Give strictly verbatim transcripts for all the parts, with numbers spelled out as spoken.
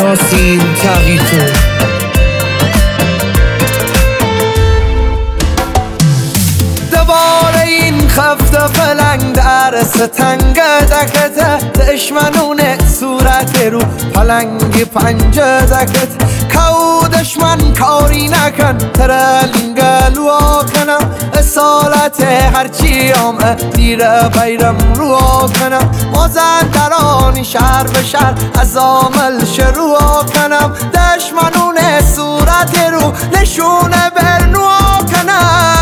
ناسین تقیتون دوباره این خفته پلنگ در ستنگ دکت دشمنون صورت رو پلنگ پنج دکت کو دشمن کاری نکن ترلنگل و کنم اصالت هرچی آمه دیر بیرم رو کنم مازندرانی شهر به شهر از عامل شروع کنم دشمنون صورت رو نشونه برنو کنم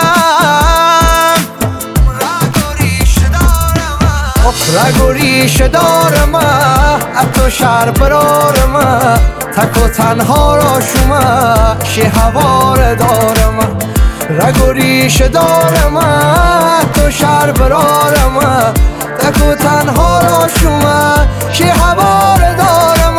رگ و ریش دارم اتو شهر برارم تک و تنها را شما شی هوار دارم رگ و ریش دارم اتو شهر برارم تک و تنها را شما شی هوار دارم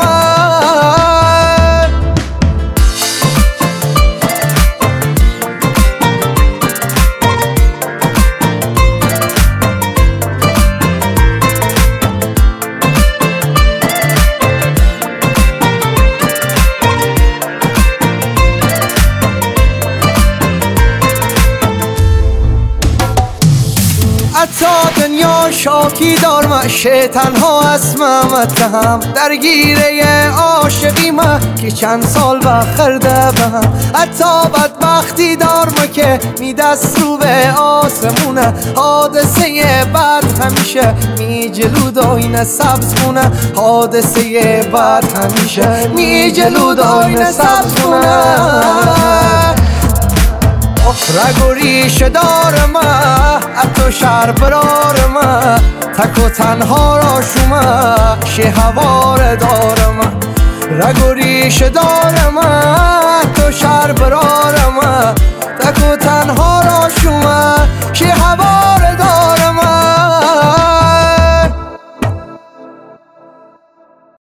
حتی دنیا شاکی دارم شیطان ها اسمم اتهم درگیره عاشقی ما که چند سال بخرده بهم حتی بدبختی دارم که می دست رو به آسمونه حادثه بعد همیشه می جلو داینه سبز مونه حادثه بعد همیشه می جلو داینه سبز مونه رگ و ریش دارم اتو شهر برارم تک و تنها را شما شی هوار دارم رگ و ریش دارم اتو شهر برارم